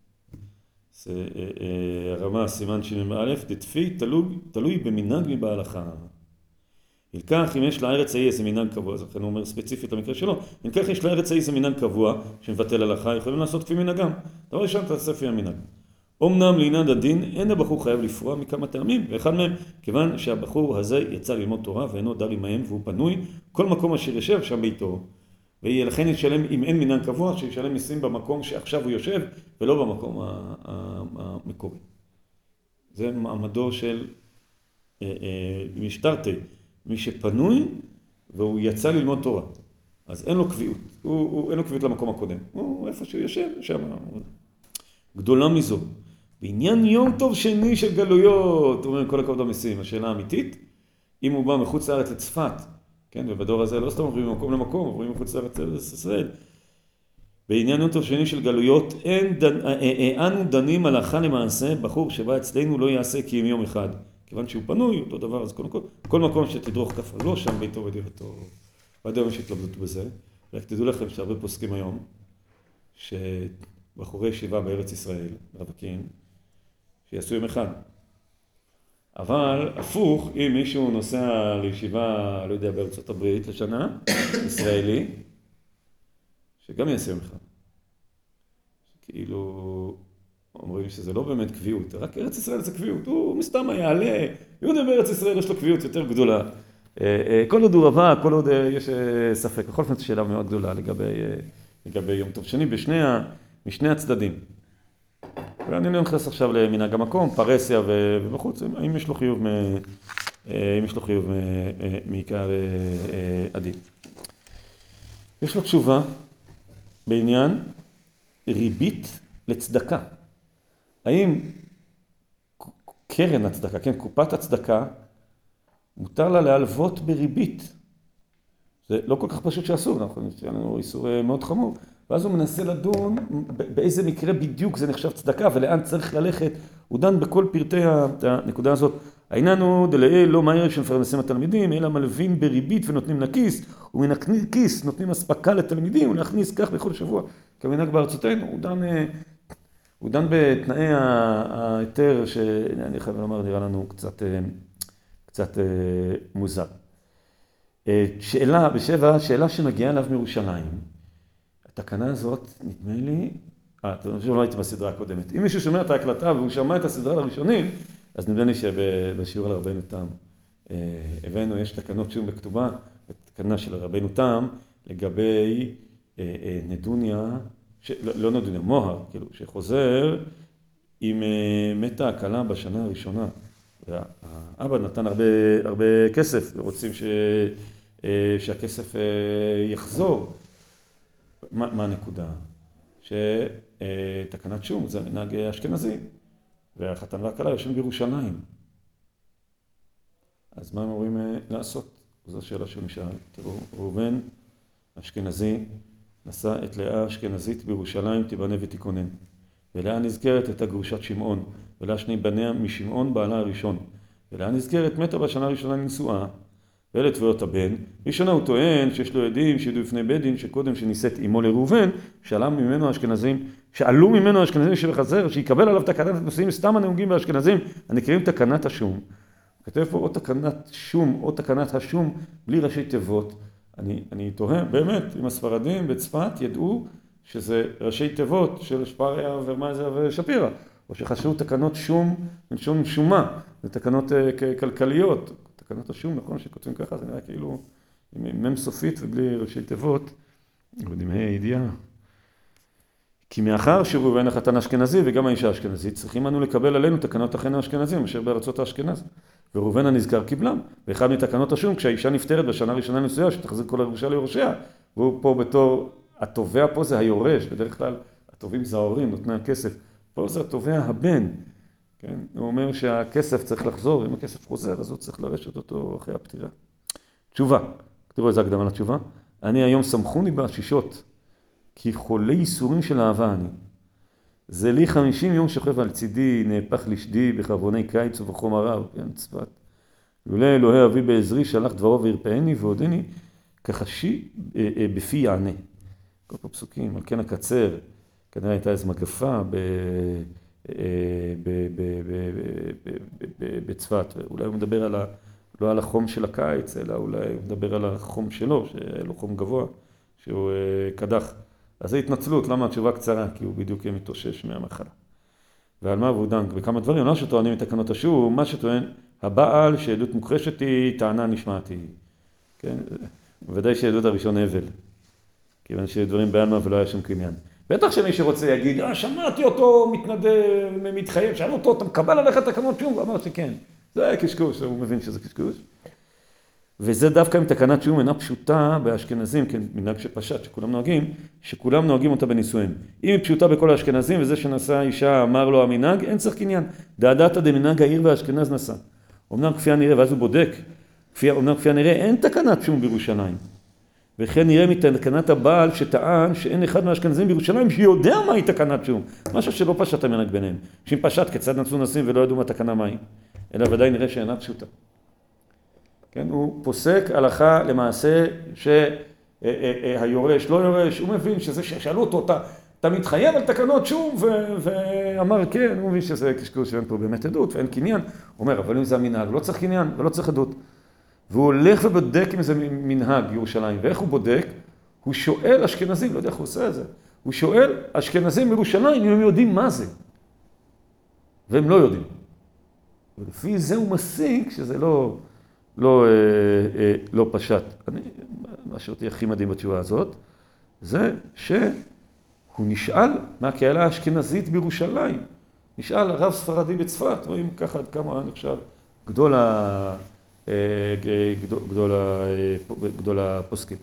הרמה סימן שבעים א', דתפי תלוי, תלוי במנהג מבהלכה. ילקח אם יש לארץ ההיא איזה מנהג קבוע, אז לכן הוא אומר ספציפית למקרה שלו, אם כך יש לארץ ההיא איזה מנהג קבוע שמבטל הלכה, יכולים לעשות כפי מנהגם. דבר ראשון תעשה לפי המנהג. אמנם לעניין הדין, אין הבחור חייב לפרוע מכמה טעמים, ואחד מהם, כיוון שהבחור הזה יצא ללמוד תורה ואינו דר עמהם והוא פנוי, כל מקום אשר יושב שם ביתו. ולכן ישלם, אם אין מנהג קבוע, שישלם מיסים במקום שעכשיו הוא יושב, ולא במקום המקורי. זה מעמדו של משטרתי, מי שפנוי והוא יצא ללמוד תורה. אז אין לו קביעות, הוא, הוא, אין לו קביעות למקום הקודם. הוא איפה שהוא יושב, שם. גדולה מזו. בעניין יום טוב שני של גלויות, אומרים כל הכבוד המסים, השאלה האמיתית, אם הוא בא מחוץ לארץ לצפת, כן, ובדור הזה לא סתם עוברים ממקום למקום, עוברים מחוץ לארץ לישראל. בעניין יום טוב שני של גלויות, אין דנ... אנו דנים הלכה למעשה, בחור שבא אצלנו לא יעשה כי אם יום אחד. כיוון שהוא פנוי, אותו דבר, אז כל, כל, כל מקום שתדרוך כף רגלו, שם ביתו ודירתו. ועד היום יש התלבטות בזה. רק תדעו לכם שהרבה פוסקים היום, שבחורי ישיבה בארץ ישראל, רווקים, שיעשו יום אחד. אבל הפוך, אם מישהו נוסע לישיבה, לא יודע, בארצות הברית לשנה, ישראלי, שגם יעשה יום אחד. כאילו, אומרים שזה לא באמת קביעות, רק ארץ ישראל זה קביעות, הוא מסתם יעלה, יהודי בארץ ישראל יש לו קביעות יותר גדולה. כל עוד הוא רבה, כל עוד יש ספק, בכל זאת שאלה מאוד גדולה לגבי, לגבי יום טוב שני, בשני, משני הצדדים. ואני לא נכנס עכשיו למנהג המקום, פרסיה ובחוץ, האם יש לו חיוב, האם יש לו חיוב מעיקר עדין. יש לו תשובה בעניין ריבית לצדקה. האם קרן הצדקה, כן, קופת הצדקה, מותר לה להלוות בריבית? זה לא כל כך פשוט שאסור, נכון? יש לנו איסור מאוד חמור. ואז הוא מנסה לדון באיזה מקרה בדיוק זה נחשב צדקה ולאן צריך ללכת. הוא דן בכל פרטי הנקודה הזאת. העניין הוא דלאל לא מהר שמפרנסים התלמידים, אלא מלווים בריבית ונותנים לכיס, ומן הכיס נותנים אספקה לתלמידים ולהכניס כך בכל שבוע. כמנהג בארצותינו, הוא דן, הוא דן בתנאי ההיתר שאני חייב לומר נראה לנו קצת, קצת מוזר. שאלה בשבע, שאלה שמגיעה אליו מירושלים. התקנה הזאת, נדמה לי, אה, אתה חושב, לא הייתי בסדרה הקודמת. אם מישהו שומע את ההקלטה והוא שמע את הסדרה הראשונים, אז נדמה לי שבשיעור על רבנו תם, הבאנו, יש תקנות שום בכתובה, תקנה של רבנו תם, לגבי נדוניה, לא, לא נדוניה, מוהר, כאילו, שחוזר עם מתה הקלה בשנה הראשונה. והאבא נתן הרבה, הרבה כסף, ורוצים ש, שהכסף יחזור. מה, מה הנקודה? שתקנת שום, זה מנהג אשכנזי, והחתן והכלה יושבים בירושלים. אז מה הם אומרים לעשות? זו השאלה שהוא נשאל. תראו, ראובן אשכנזי נשא את לאה אשכנזית בירושלים, תיבנה ותיכונן. ולאה נזכרת את הגרושת שמעון, ולאה שני בניה משמעון בעלה הראשון. ולאה נזכרת מתה בשנה הראשונה לנשואה, ואלה תביעות הבן. ראשונה הוא טוען שיש לו עדים שידעו לפני בית דין שקודם שנישאת אמו לראובן, שאלה ממנו האשכנזים, שאלו ממנו האשכנזים שבחזר, שיקבל עליו תקנת הנושאים סתם הנהוגים באשכנזים, הנקראים תקנת השום. כתב פה או תקנת שום או תקנת השום בלי ראשי תיבות. אני, אני תוהה, באמת, אם הספרדים בצפת ידעו שזה ראשי תיבות של שפריה ורמזיה ושפירא, או שחשבו תקנות שום, שום שומה, זה תקנות uh, כלכליות. תקנות השום, נכון, שכותבים ככה, זה נראה כאילו עם מם סופית ובלי ראשי תיבות, ודמי הידיעה. כי מאחר שראובן החתן האשכנזי וגם האישה האשכנזית, צריכים אנו לקבל עלינו תקנות אחינו האשכנזים, אשר בארצות האשכנז. וראובן הנזכר קיבלם, ואחד מתקנות השום, כשהאישה נפטרת בשנה הראשונה לנשואה, שתחזיר כל הירושה ליורשיה, והוא פה בתור, התובע פה זה היורש, בדרך כלל הטובים זה ההורים, נותני הכסף, פה זה התובע הבן, כן? הוא אומר שהכסף צריך לחזור, אם הכסף חוזר, אז הוא צריך לרשת אותו אחרי הפטירה. תשובה, תראו איזה הקדמה לתשובה, אני היום סמכוני בעשישות, כי חולי ייסורים של אהבה אני. זה לי חמישים יום שוכב על צידי, נהפך לשדי בחברוני קיץ ובחום הרב, כן, צפת. לולא אלוהי אבי בעזרי שלח דברו וירפאני ועודני, כחשי בפי יענה. כל פה פסוקים, על כן הקצר, כנראה הייתה איזו מגפה בצפת, ואולי הוא מדבר על ה, לא על החום של הקיץ, אלא אולי הוא מדבר על החום שלו, שהיה לו חום גבוה, שהוא קדח. אז זה התנצלות, למה התשובה קצרה? כי הוא בדיוק מתאושש מהמחלה. ועל מה הוא דן? בכמה דברים, לא שטוענים את תקנות השום, מה שטוען, הבעל שעדות מוכחשת היא, טענה נשמעתי. כן? בוודאי שעדות הראשון הבל. כיוון שדברים בעלמא ולא היה שום קניין. בטח שמי שרוצה יגיד, אה, שמעתי אותו מתנדב, מתחייב, שאל אותו, אתה מקבל עליך תקנות שום? הוא אמר שכן. זה היה קשקוש, הוא מבין שזה קשקוש. וזה דווקא עם תקנת שום אינה פשוטה באשכנזים, כן, מנהג שפשט, שכולם נוהגים, שכולם נוהגים אותה בנישואין. אם היא פשוטה בכל האשכנזים, וזה שנשא אישה אמר לו המנהג, אין צריך קניין. דעדתא דמנהג העיר והאשכנז נשא. אמנם כפי הנראה, ואז הוא בודק, כפי, אמנם כפי הנראה, אין תקנת שום בירושלים. וכן נראה מתקנת הבעל שטען שאין אחד מהאשכנזים בירושלים שיודע מהי תקנת שום. משהו שלא פשט המנהג ביניהם. שאם פשט כיצד נשאו נשים ולא ידעו מה תקנה מהי, אלא ודאי נראה שאינה פשוטה. כן, הוא פוסק הלכה למעשה שהיורש לא יורש, הוא מבין שזה ששאלו אותו, אתה, אתה מתחייב על תקנות שום, ו- ואמר כן, הוא מבין שזה קשקוש שאין פה באמת עדות ואין קניין. הוא אומר, אבל אם זה המנהג, לא צריך קניין ולא צריך עדות. והוא הולך ובודק אם זה מנהג ירושלים, ואיך הוא בודק? הוא שואל אשכנזים, לא יודע איך הוא עושה את זה, הוא שואל אשכנזים בירושלים אם הם יודעים מה זה, והם לא יודעים. ולפי זה הוא מסיק שזה לא... לא, אה, אה, לא פשט. אני, מה שאותי הכי מדהים בתשובה הזאת, זה שהוא נשאל מהקהילה האשכנזית בירושלים. נשאל הרב ספרדי בצפת, רואים ככה עד כמה נחשב גדול, ה, אה, גדול, גדול, ה, גדול הפוסקים.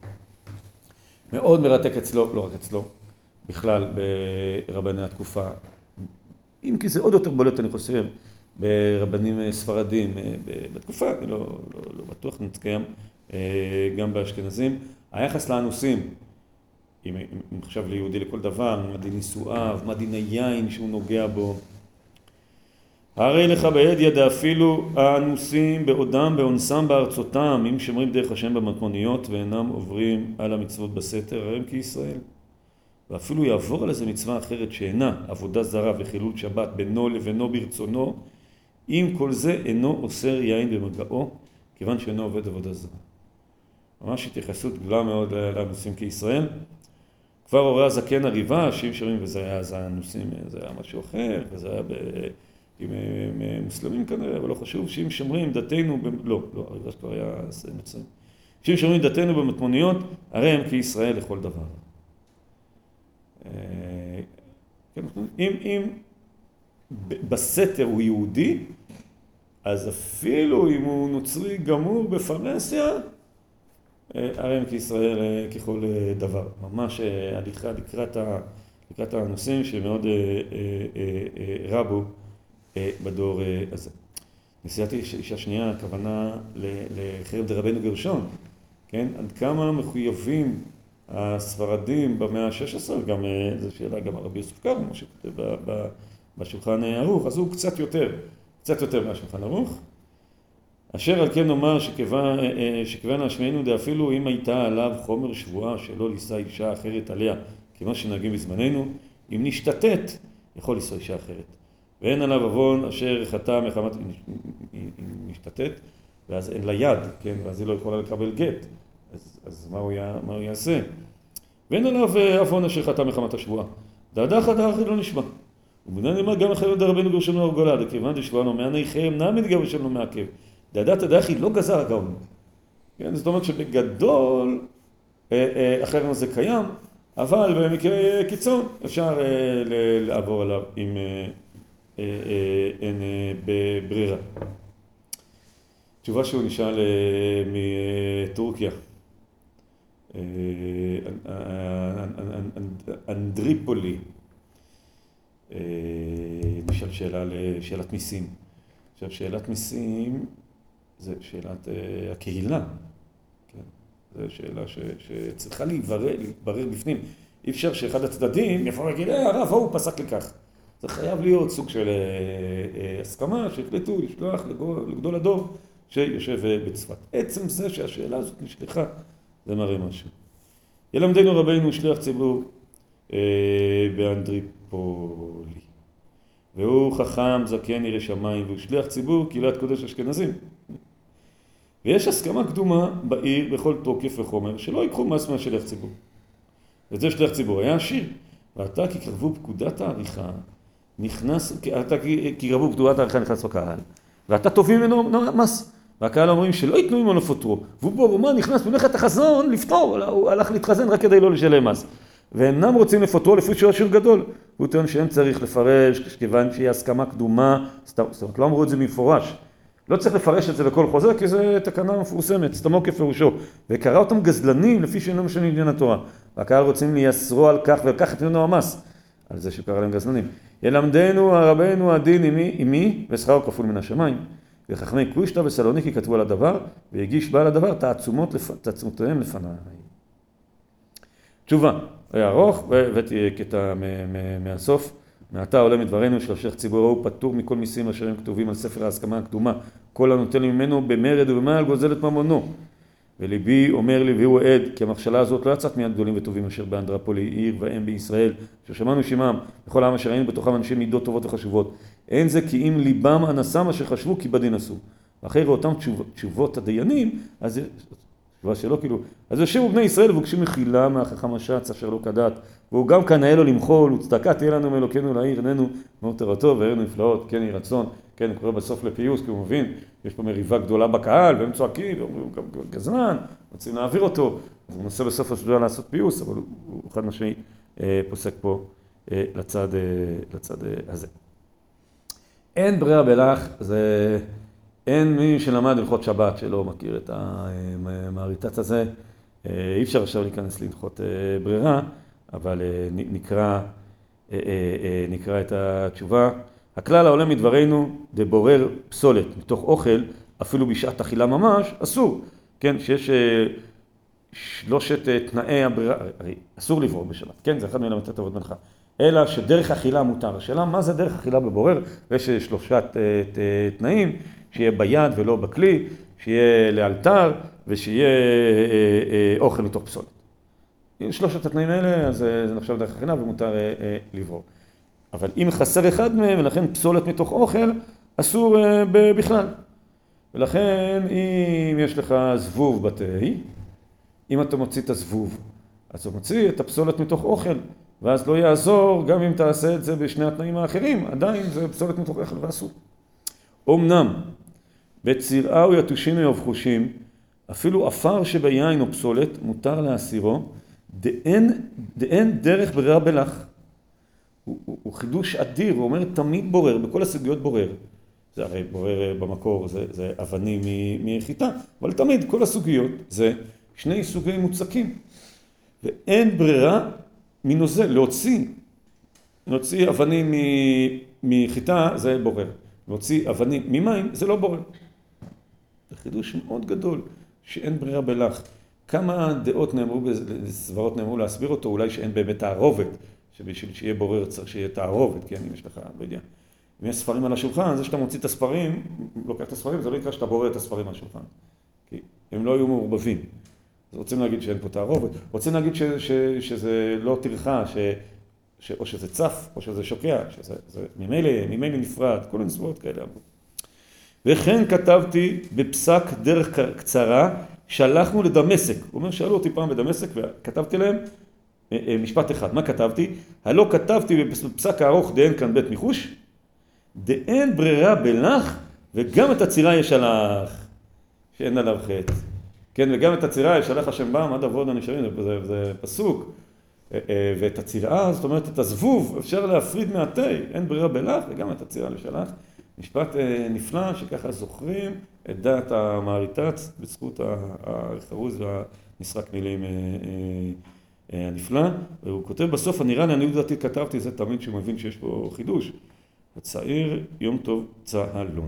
מאוד מרתק אצלו, לא רק אצלו, בכלל ברבני התקופה. אם כי זה עוד יותר בולט, אני חושב, ברבנים ספרדים בתקופה, אני לא, לא, לא בטוח נתקיים, גם באשכנזים. היחס לאנוסים, אם, אם חשב ליהודי לכל דבר, מה דין נישואיו, מה דין היין שהוא נוגע בו. הרי לך בידיה דאפילו האנוסים בעודם באונסם בארצותם, אם שומרים דרך השם במתמוניות ואינם עוברים על המצוות בסתר, הרי הם כישראל. ואפילו יעבור על איזה מצווה אחרת שאינה עבודה זרה וחילול שבת בינו לבינו ברצונו, אם כל זה אינו אוסר יין במגעו, כיוון שאינו עובד עבודה זרה. ממש התייחסות גדולה מאוד לאנוסים כישראל. כבר הורה הזקן הריבה, שאם שרים, וזה היה אז האנוסים, זה היה משהו אחר, וזה היה ב... עם מוסלמים כנראה, אבל לא חשוב, שאם שומרים דתנו, ב... לא, לא, הריבה שכבר היה מצרים. שאם שומרים דתנו במתמוניות, הרי הם כישראל לכל דבר. אם, אם בסתר הוא יהודי, אז אפילו אם הוא נוצרי גמור בפרהסיה, הרי הם כישראל ככל דבר. ממש הליכה לקראת, לקראת הנושאים שמאוד רבו בדור הזה. נשיאת אישה שנייה, הכוונה לחרם דרבנו גרשון, כן? עד כמה מחויבים הספרדים במאה ה-שש עשרה, גם זו שאלה גם הרבי יוסף קארו, מה שכותב בשולחן ערוך, אז הוא קצת יותר, קצת יותר מהשולחן ערוך. אשר על כן נאמר שכיוון השמענו דאפילו אם הייתה עליו חומר שבועה שלא לישא אישה אחרת עליה, כמו שנהגים בזמננו, אם נשתתת, יכול לישא אישה אחרת. ואין עליו עוון אשר חטא מחמת, היא נשתתת, ואז אין לה יד, כן? ואז היא לא יכולה לקבל גט. אז, אז מה, הוא יה, מה הוא יעשה? ואין עליו עוון אשר חטא מחמת השבועה. דעדך דעך לא נשמע. ובנן נאמר גם אחרי דרבנו גרשנו הרגולה, דכיוון דשבוענו מעני חרם נעמיד גרשנו מעכב. דעדת הדעך היא לא גזר הגאון. כן? זאת אומרת שבגדול החרם הזה קיים, אבל במקרה קיצון אפשר לעבור עליו אם אין בברירה. תשובה שהוא נשאל מטורקיה. אנדריפולי נשאל שאלה לשאלת מיסים. עכשיו שאלת מיסים זה שאלת הקהילה. זו שאלה שצריכה להתברר בפנים. אי אפשר שאחד הצדדים יבוא להגיד, אה, הרב, הוא פסק לכך. זה חייב להיות סוג של הסכמה שהחליטו לשלוח לגדול הדור שיושב בצפת. עצם זה שהשאלה הזאת נשלחה, זה מראה משהו. ילמדנו רבינו שליח ציבור באנדריפולי. והוא חכם, זקן, ירא שמיים, והוא שליח ציבור, קהילת קודש אשכנזים. ויש הסכמה קדומה בעיר בכל תוקף וחומר, שלא ייקחו מס מהשליח ציבור. וזה שליח ציבור היה עשיר. ואתה כי קרבו פקודת העריכה, נכנס, אתה כי קרבו פקודת העריכה נכנס בקהל, ואתה תובעים ממנו מס. והקהל אומרים שלא ייתנו ממנו לפוטרו. והוא בו, הוא מה, נכנס מלאכת החזון לפתור, הוא הלך להתחזן רק כדי לא לשלם מס. ואינם רוצים לפוטרו לפי שהוא עשיר גדול. והוא טוען שהם צריך לפרש, כיוון שהיא הסכמה קדומה, זאת אומרת, לא אמרו את זה במפורש. לא צריך לפרש את זה בכל חוזר, כי זו תקנה מפורסמת, סתמו כפירושו. וקרא אותם גזלנים לפי שאינו משנה עניין התורה. והקהל רוצים לייסרו על כך ולקחת ממנו המס, על זה שקרא להם גזלנים. ילמדנו הרבנו הדין עמי, עמי ושכרו כפול מן השמיים. וחכמי קושטא וסלוניקי כתבו על הדבר, והגיש בעל הדבר תעצומות לפ... תעצומותיהם לפניי. תשובה, היה ארוך, והבאתי קטע מהסוף. מעתה עולה מדברנו שלשך ציבורו הוא פטור מכל מיסים אשר הם כתובים על ספר ההסכמה הקדומה. כל הנוטל ממנו במרד ובמעל גוזל את ממונו. וליבי אומר לי והוא עד, כי המכשלה הזאת לא יצאת מיד גדולים וטובים אשר באנדרפולי, עיר ואם בישראל, ששמענו שמם, וכל העם אשר ראינו בתוכם אנשי מידות טובות וחשובות. אין זה כי אם ליבם אנסם אשר חשבו כי בדין עשו. ואחרי ראותם תשוב, תשובות הדיינים, אז תשובה שלא כאילו, אז יושבו בני ישראל ובקשו מחילה מהחכם השץ אשר לא כדת, והוא גם כנאה לו למחול, וצדקה תהיה לנו מאלוקינו לעיר, עינינו מאוד תורתו והראינו נפלאות, כן יהי רצון, כן, קורא בסוף לפיוס, כי הוא מבין, יש פה מריבה גדולה בקהל, והם צועקים, ואומרים גם גזלן, רוצים להעביר אותו, אז הוא מנסה בסוף הסדרה לעשות פיוס, אבל הוא חד משמעי אה, פוסק פה אה, לצד, אה, לצד אה, הזה. אין ברירה בלך, זה אין מי שלמד הלכות שבת שלא מכיר את המעריטת הזה, אה, אי אפשר עכשיו להיכנס להלכות אה, ברירה, אבל אה, נקרא, אה, אה, אה, נקרא את התשובה. הכלל העולה מדברנו, דבורר פסולת מתוך אוכל, אפילו בשעת אכילה ממש, אסור. כן, שיש אה, שלושת אה, תנאי הברירה, הרי אסור לברור בשבת, כן, זה אחד מלמד את עבוד מנחה. אלא שדרך אכילה מותר. השאלה, מה זה דרך אכילה בבורר? ויש שלושת אה, תנאים, שיהיה ביד ולא בכלי, שיהיה לאלתר, ושיהיה אה, אה, אוכל מתוך פסולת. שלושת התנאים האלה, אז אה, זה נחשב דרך אכילה ומותר אה, אה, לברור. אבל אם חסר אחד מהם, ולכן פסולת מתוך אוכל, אסור uh, בכלל. ולכן אם יש לך זבוב בתה, אם אתה מוציא את הזבוב, אז אתה מוציא את הפסולת מתוך אוכל, ואז לא יעזור, גם אם תעשה את זה בשני התנאים האחרים, עדיין זה פסולת מתוך אוכל ואסור. אמנם, בצירעה או יתושינו ובחושים, אפילו אפר שביין או פסולת, מותר להסירו, דאין, דאין דרך ברירה בלך. הוא, הוא, הוא חידוש אדיר, הוא אומר תמיד בורר, בכל הסוגיות בורר. זה הרי בורר במקור, זה, זה אבנים מחיטה, אבל תמיד כל הסוגיות זה שני סוגי מוצקים. ואין ברירה מנוזל, להוציא, להוציא אבנים מחיטה זה בורר. להוציא אבנים ממים זה לא בורר. זה חידוש מאוד גדול, שאין ברירה בלך. כמה דעות נאמרו, סברות נאמרו להסביר אותו, אולי שאין באמת תערובת. שבשביל שיהיה בורר צריך שיהיה תערובת, כן, אם יש לך, לא יודע. אם יש ספרים על השולחן, זה שאתה מוציא את הספרים, לוקח את הספרים, זה לא יקרה שאתה בורר את הספרים על השולחן. כי הם לא היו מעורבבים. אז רוצים להגיד שאין פה תערובת. רוצים להגיד ש, ש, שזה לא טרחה, ש, ש, או שזה צף, או שזה שוקע, שזה זה, ממילא, ממילא נפרד, כל מיני סברות כאלה אמרו. וכן כתבתי בפסק דרך קצרה, שלחנו לדמשק. הוא אומר, שאלו אותי פעם בדמשק, וכתבתי להם, משפט אחד, מה כתבתי? הלא כתבתי בפסק הארוך דאין כאן בית מיחוש, דאין ברירה בלך, וגם את הצירה ישלח, שאין עליו חטא. כן, וגם את הצירה ישלח השם בם, עד עבוד הנשארים, זה, זה פסוק. ואת הצירה, זאת אומרת, את הזבוב, אפשר להפריד מהתה, אין ברירה בלך, וגם את הצירה ישלח. משפט נפלא, שככה זוכרים את דעת המעריטץ, בזכות החרוז והמשחק מילים הנפלא, והוא כותב בסוף, הנראה לי, אני יודעתי, כתבתי זה תמיד שהוא מבין שיש פה חידוש. הצעיר, יום טוב, צהלון.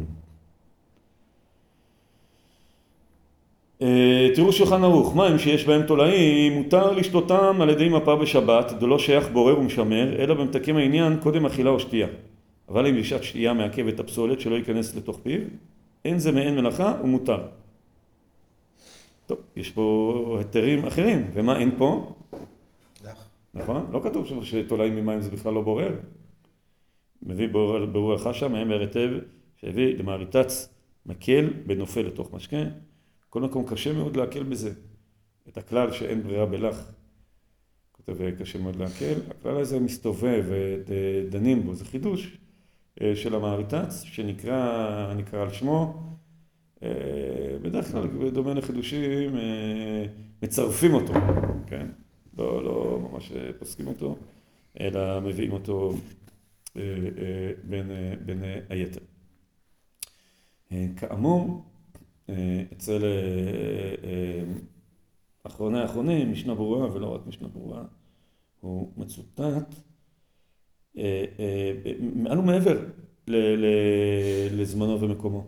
תראו שולחן ערוך, מים שיש בהם תולעים, מותר לשתותם על ידי מפה בשבת, דלא שייך בורר ומשמר, אלא במתקים העניין קודם אכילה או שתייה. אבל אם בשעת שתייה מעכב את הפסולת שלא ייכנס לתוך פיו, אין זה מעין מלאכה ומותר. טוב, יש פה היתרים אחרים, ומה אין פה? נכון? לא כתוב שתולעים ממים זה בכלל לא בורר. מביא ברור החשה, מהם הרטב, שהביא למעריטץ מקל בנופל לתוך משקה. כל מקום קשה מאוד להקל בזה. את הכלל שאין ברירה בלך, כותב קשה מאוד להקל. הכלל הזה מסתובב ודנים בו, זה חידוש של המעריטץ, שנקרא נקרא על שמו. בדרך כלל, בדומה לחידושים, מצרפים אותו, כן? לא, לא ממש פוסקים אותו, אלא מביאים אותו בין, בין היתר. כאמור, אצל אחרוני האחרונים, משנה ברורה, ולא רק משנה ברורה, הוא מצוטט מעל ומעבר לזמנו ומקומו.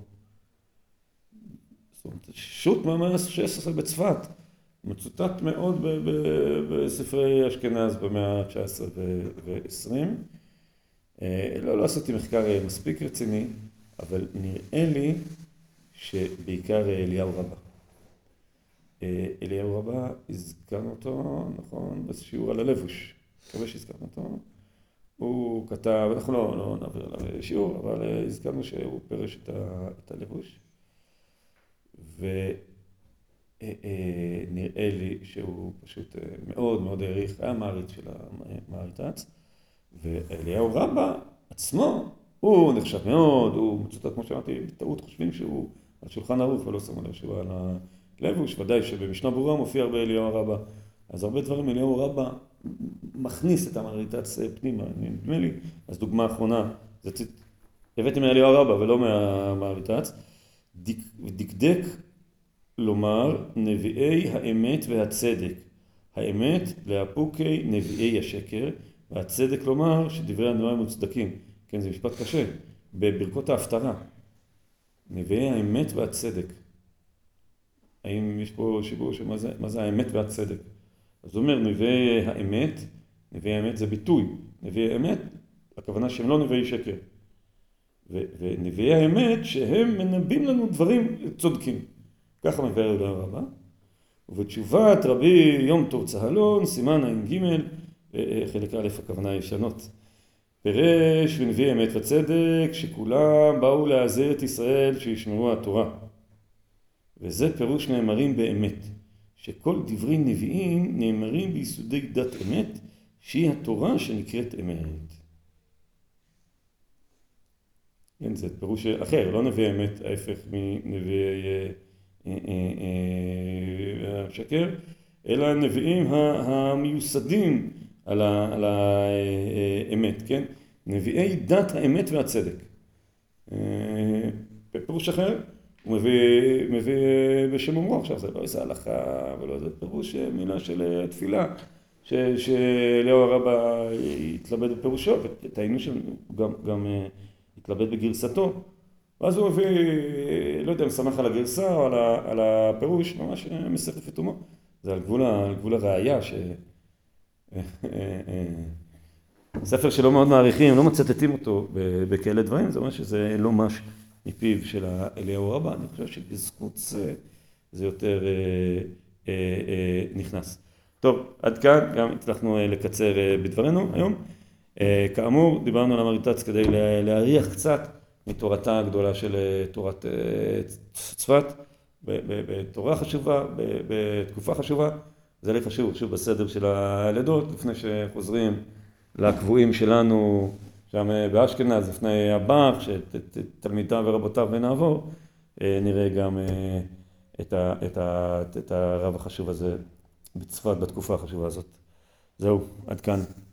זאת אומרת, שו"ת מהמאה ה-שש עשרה בצפת, מצוטט מאוד בספרי אשכנז במאה ה-תשע עשרה ו-עשרים. לא, לא עשיתי מחקר מספיק רציני, אבל נראה לי שבעיקר אליהו רבה. אליהו רבה, הזכרנו אותו, נכון, בשיעור על הלבוש. מקווה שהזכרנו אותו. הוא כתב, אנחנו לא, לא נעביר עליו שיעור, אבל הזכרנו שהוא פרש את, ה, את הלבוש. ונראה לי שהוא פשוט מאוד מאוד העריך, היה מעריץ של המעריתץ. ואליהו רבה עצמו, הוא נחשב מאוד, הוא מצוטט כמו שאמרתי, בטעות חושבים שהוא על שולחן ערוך ולא שמו לב שהוא על הלבוש, ודאי שבמשנה ברורה מופיע הרבה אליהו רבה. אז הרבה דברים אליהו רבה מכניס את המעריתץ פנימה, נדמה לי. אז דוגמה אחרונה, זה ציט... הבאתי מאליהו רבה ולא מהמעריתץ, דיק... דקדק לומר נביאי האמת והצדק, האמת להפוקי נביאי השקר, והצדק לומר שדברי הנבואה מוצדקים. כן, זה משפט קשה. בברכות ההפטרה. נביאי האמת והצדק. האם יש פה שיבור של מה זה, מה זה האמת והצדק? אז הוא אומר, נביאי האמת, נביאי האמת זה ביטוי. נביאי האמת, הכוונה שהם לא נביאי שקר. ו- ונביאי האמת שהם מנבאים לנו דברים צודקים. ככה מבאר אליהו רבה. ובתשובת רבי יום טוב צהלון, סימן עין ג' חלק א' הכוונה ישנות. פירש ונביא אמת וצדק שכולם באו לעזר את ישראל שישמרו התורה. וזה פירוש נאמרים באמת, שכל דברי נביאים נאמרים ביסודי דת אמת, שהיא התורה שנקראת אמת. כן, זה פירוש אחר, לא נביא אמת, ההפך מנביאי השקר, אלא הנביאים המיוסדים על, ה, על האמת, כן? נביאי דת האמת והצדק. בפירוש אחר, הוא מביא, מביא בשם אומרו, עכשיו זה לא איזה הלכה, ולא זה פירוש מילה של תפילה, שאליהו רבה התלבט בפירושו, ותהיינו שהוא גם, גם התלבט בגרסתו, ואז הוא מביא, לא יודע, מסמך על הגרסה או על, ה, על הפירוש, ממש מסכת ותומו. זה על גבול, על גבול הראייה ש... ספר שלא מאוד מעריכים, לא מצטטים אותו בכאלה דברים, זה אומר שזה לא מש מפיו של אליהו רבה, אני חושב שבזכות זה, זה יותר אה, אה, נכנס. טוב, עד כאן גם הצלחנו לקצר בדברנו היום. אה, כאמור, דיברנו על המעריתץ כדי להריח קצת מתורתה הגדולה של תורת אה, צפת, בתורה חשובה, בתקופה חשובה. זה לי חשוב, שוב בסדר של הלידות, לפני שחוזרים לקבועים שלנו שם באשכנז, לפני הבח, שתלמידיו ורבותיו ונעבור, נראה גם את, ה, את, ה, את הרב החשוב הזה בצפת בתקופה החשובה הזאת. זהו, עד כאן.